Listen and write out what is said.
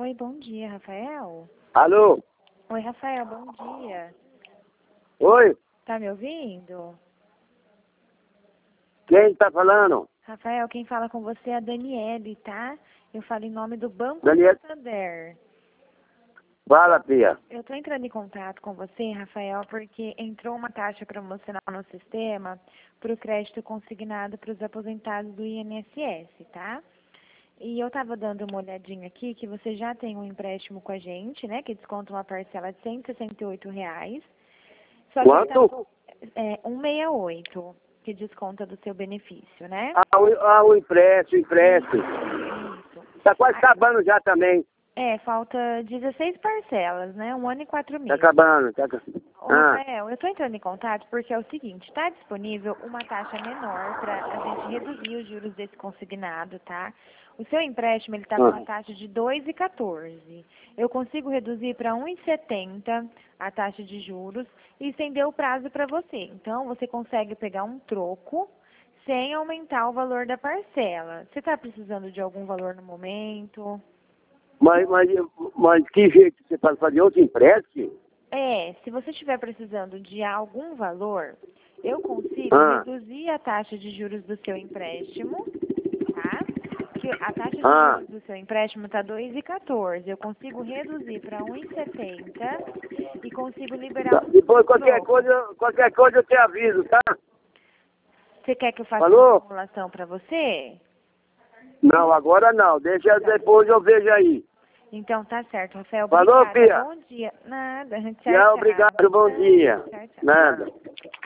Oi, bom dia, Rafael. Alô? Oi, Rafael, bom dia. Oi? Tá me ouvindo? Quem está falando? Rafael, quem fala com você é a Daniele, tá? Eu falo em nome do Banco Daniele? Santander. Fala, Pia. Eu tô entrando em contato com você, Rafael, porque entrou uma taxa promocional no sistema para o crédito consignado para os aposentados do INSS, tá? E eu estava dando uma olhadinha aqui que você já tem um empréstimo com a gente, né? Que desconta uma parcela de R$ 168. Só que Quanto? é 168, que desconta do seu benefício, né? O empréstimo. Isso. Está quase acabando já também. Falta 16 parcelas, né? 1 ano e 4 Está meses. acabando. Ô, Rafael, eu estou entrando em contato porque é o seguinte, está disponível uma taxa menor para a gente reduzir os juros desse consignado, tá? O seu empréstimo, ele está com uma taxa de 2,14. Eu consigo reduzir para 1,70 a taxa de juros e estender o prazo para você. Então, você consegue pegar um troco sem aumentar o valor da parcela. Você está precisando de algum valor no momento? Mas que jeito você faz? Fazer outro empréstimo? Se você estiver precisando de algum valor, eu consigo reduzir a taxa de juros do seu empréstimo, tá? Que a taxa de juros do seu empréstimo está 2,14. Eu consigo reduzir para 1,70 e consigo liberar um Depois, troco. qualquer coisa eu te aviso, tá? Você quer que eu faça Falou? uma simulação para você? Não, agora não. Deixa depois eu vejo aí. Então tá certo, Rafael. Falou, Obrigada. Pia? Bom dia. Nada. Tchau, Tchau, tchau. obrigado, bom dia. Tchau, tchau. Nada.